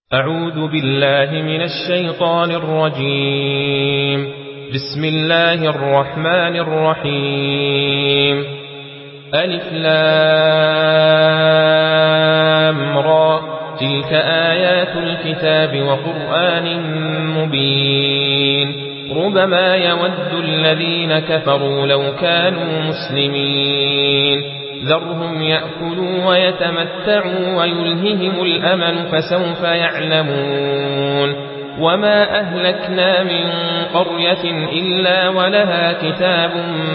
أعوذ بالله من الشيطان الرجيم. بسم الله الرحمن الرحيم. ألف لام را، تلك آيات الكتاب وقرآن مبين. ربما يود الذين كفروا لو كانوا مسلمين. ذرهم يأكلوا ويتمتعوا ويلههم الأمل فسوف يعلمون. وما أهلكنا من قرية إلا ولها كتاب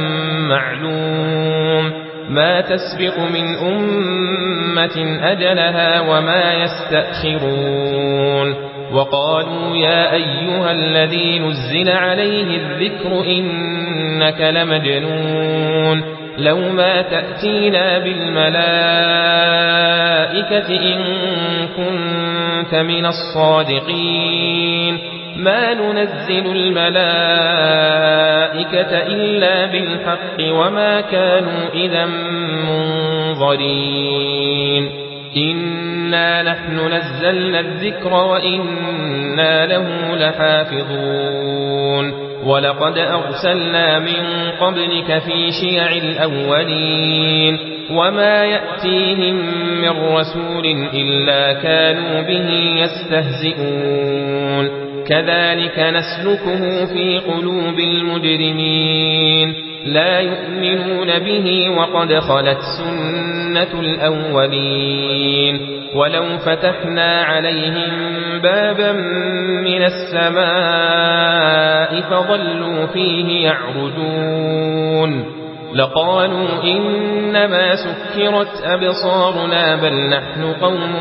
معلوم، ما تسبق من أمة أجلها وما يستأخرون. وقالوا يا أيها الذي نزل عليه الذكر إنك لمجنون، لو ما تأتينا بالملائكة إن كنت من الصادقين. ما ننزل الملائكة إلا بالحق وما كانوا إذا منظرين. إنا نحن نزلنا الذكر وإنا له لحافظون. ولقد أرسلنا من قبلك في شيع الأولين، وما يأتيهم من رسول إلا كانوا به يستهزئون. كذلك نسلكه في قلوب المجرمين، لا يؤمنون به وقد خلت سنة الأولين. ولو فتحنا عليهم بابا من السماء فظلوا فيه يعرجون لقالوا إنما سكرت أبصارنا بل نحن قوم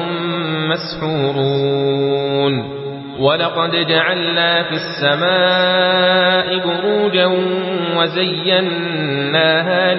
مسحورون. ولقد جعلنا في السماء بروجا وزيناها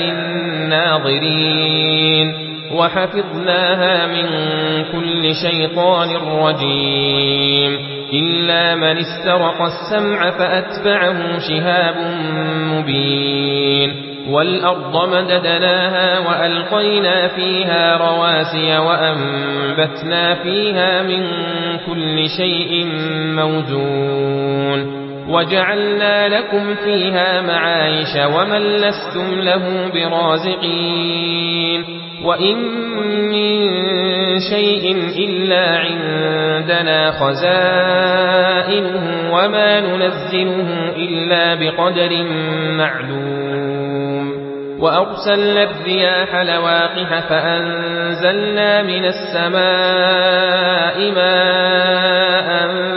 للناظرين وحفظناها من كل شيطان رجيم. إلا من استرق السمع فأتبعه شهاب مبين. والأرض مددناها وألقينا فيها رواسي وأنبتنا فيها من كل شيء موزون. وجعلنا لكم فيها معايش ومن لستم له برازقين. وإن من شيء إلا عندنا خزائنه وما ننزله إلا بقدر معلوم. وأرسلنا الرياح لواقح فأنزلنا من السماء ماء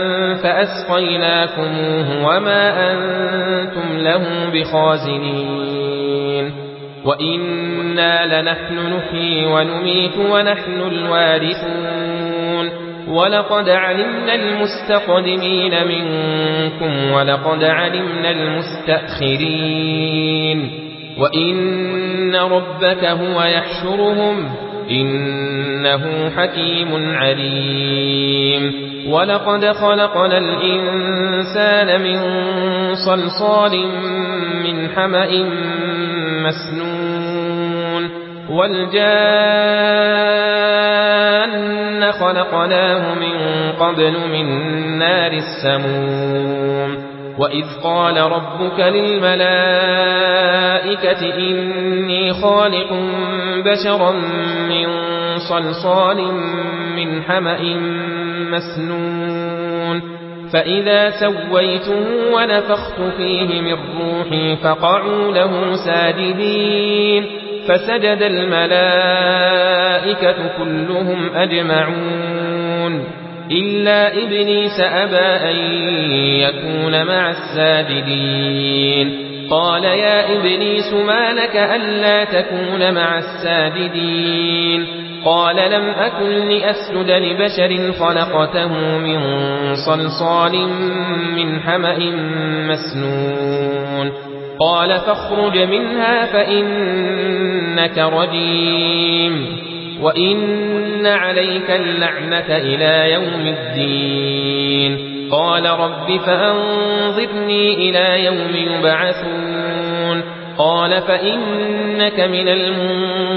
فأسقيناكموه وما أنتم له بخازنين. وإنا لنحن نحيي ونميت ونحن الوارثون. ولقد علمنا المستقدمين منكم ولقد علمنا المستأخرين. وإن ربك هو يحشرهم إنه حكيم عليم. ولقد خلقنا الإنسان من صلصال من حمأ مسنون. والجان خلقناه من قبل من نار السموم. وإذ قال ربك للملائكة إني خالق بشرا من صلصال من حمأ مسنون. فإذا سويته ونفخت فيه من روحي فقعوا له ساجدين. فسجد الملائكة كلهم أجمعون إلا إبليس أبى أن يكون مع الساجدين. قال يا إبليس ما لك ألا تكون مع الساجدين؟ قال لم أكن لأسجد لبشر خلقته من صلصال من حمأ مسنون. قال فاخرج منها فإنك رجيم وإن عليك اللعنة إلى يوم الدين. قال رب فأنظرني إلى يوم يبعثون. قال فإنك من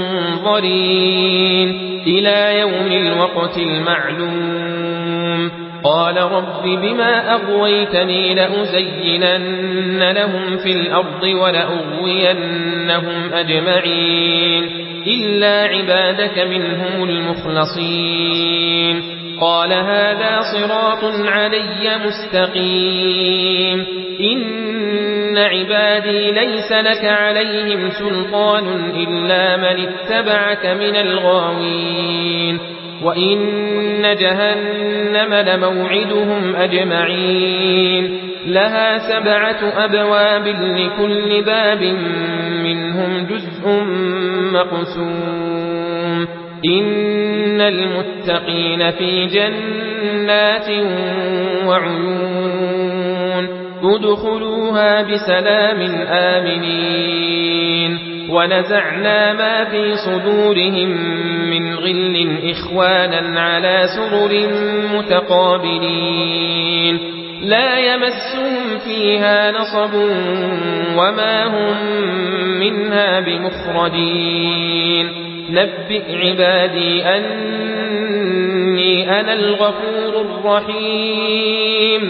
المنظرين إلى يوم الوقت المعلوم. قال رب بما أغويتني لأزينن لهم في الأرض ولأغوينهم أجمعين إلا عبادك منهم المخلصين قال هذا صراط علي مستقيم إن عبادي ليس لك عليهم سلطان إلا من اتبعك من الغاوين وإن جهنم لموعدهم أجمعين لها 7 أبواب لكل باب منهم جزء مقسوم إن المتقين في جنات وعيون ادخلوها بسلام آمنين ونزعنا ما في صدورهم من غل إخوانا على سرر متقابلين لا يمسهم فيها نصب وما هم منها بمخرجين نبئ عبادي أني أنا الغفور الرحيم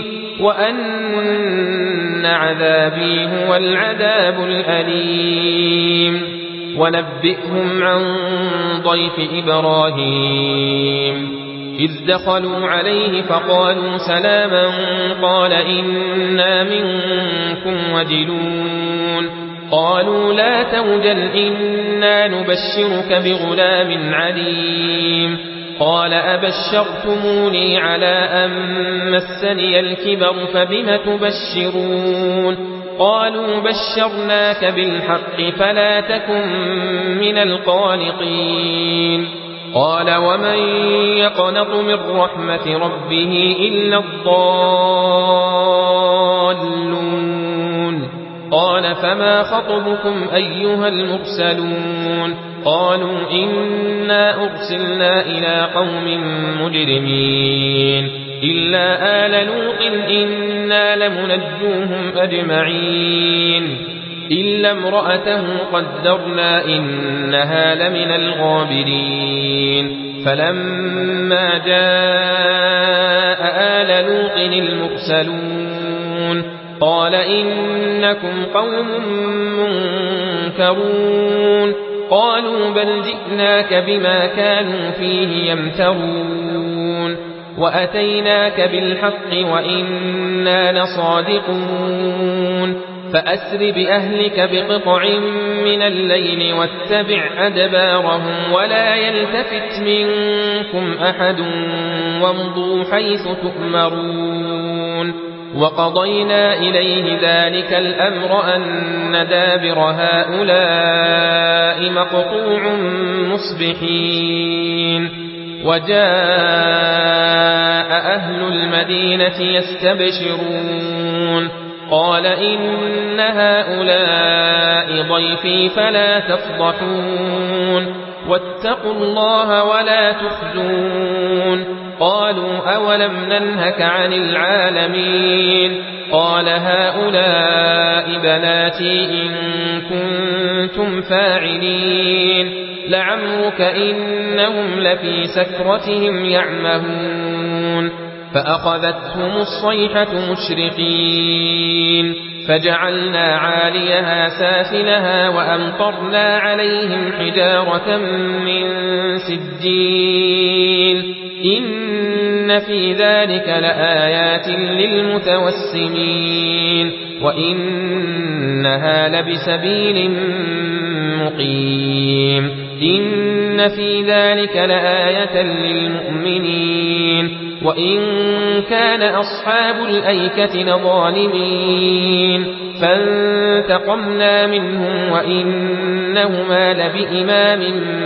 وأن عذابي هو العذاب الأليم ونبئهم عن ضيف إبراهيم إذ دخلوا عليه فقالوا سلاما قال إنا منكم وجلون قالوا لا توجل إنا نبشرك بغلام عليم قال أبشرتموني على أن مسني الكبر فبم تبشرون قالوا بشرناك بالحق فلا تكن من القانطين قال ومن يقنط من رحمة ربه إلا الضالون قال فما خطبكم أيها المرسلون قالوا إنا أرسلنا إلى قوم مجرمين إلا آل لوط إنا لمنجوهم أجمعين إلا امرأته قدرنا إنها لمن الغابرين فلما جاء آل لوط المرسلون قال إنكم قوم منكرون قالوا بل جئناك بما كانوا فيه يمترون وأتيناك بالحق وإنا لصادقون فأسر بأهلك بقطع من الليل واتبع أدبارهم ولا يلتفت منكم أحد وامضوا حيث تؤمرون وقضينا إليه ذلك الأمر أن دابر هؤلاء مقطوع مصبحين وجاء أهل المدينة يستبشرون قال إن هؤلاء ضيفي فلا تفضحون واتقوا الله ولا تخزون قالوا أولم ننهك عن العالمين قال هؤلاء بناتي إن كنتم فاعلين لعمرك إنهم لفي سكرتهم يعمهون فأخذتهم الصيحة مشرقين فجعلنا عاليها سافلها وأمطرنا عليهم حجارة من سجيل إن في ذلك لآيات للمتوسمين وإنها لبسبيل مقيم إن في ذلك لآية للمؤمنين وإن كان أصحاب الأيكة لظالمين فانتقمنا منهم وإنهما لبإمام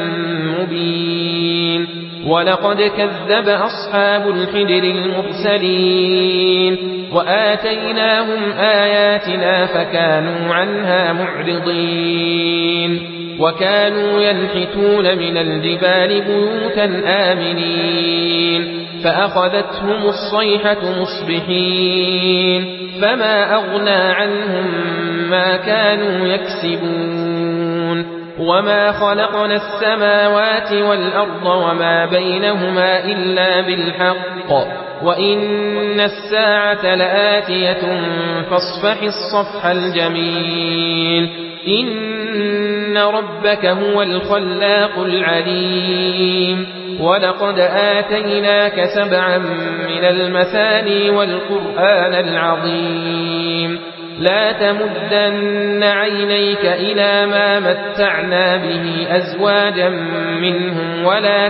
مبين ولقد كذب أصحاب الحجر المرسلين وآتيناهم آياتنا فكانوا عنها معرضين وكانوا ينحتون من الجبال بيوتا آمنين فأخذتهم الصيحة مصبحين فما أغنى عنهم ما كانوا يكسبون وما خلقنا السماوات والأرض وما بينهما إلا بالحق وإن الساعة لآتية فاصفح الصفح الجميل إن ربك هو الخلاق العليم ولقد آتيناك 7 من المثاني والقرآن العظيم لا تمدن عينيك إلى ما متعنا به أزواجا منهم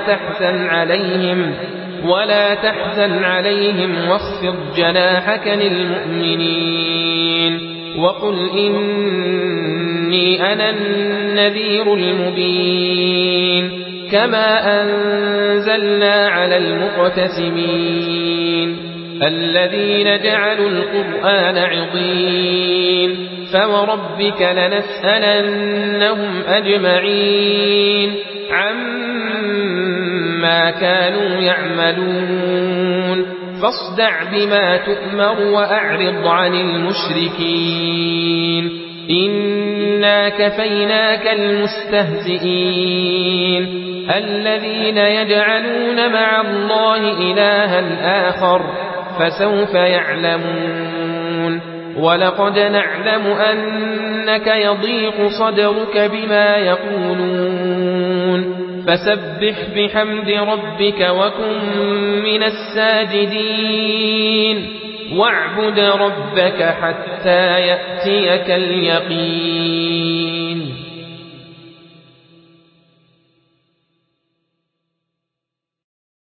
ولا تحزن عليهم واخفض جناحك للمؤمنين وقل إني أنا النذير المبين كما أنزلنا على المقتسمين الذين جعلوا القرآن عضين فوربك لنسألنهم أجمعين عما كانوا يعملون فاصدع بما تؤمر وأعرض عن المشركين إنا كفيناك المستهزئين الذين يجعلون مع الله إلها آخر فسوف يعلمون ولقد نعلم أنك يضيق صدرك بما يقولون فسبح بحمد ربك وكن من الساجدين واعبد ربك حتى يأتيك اليقين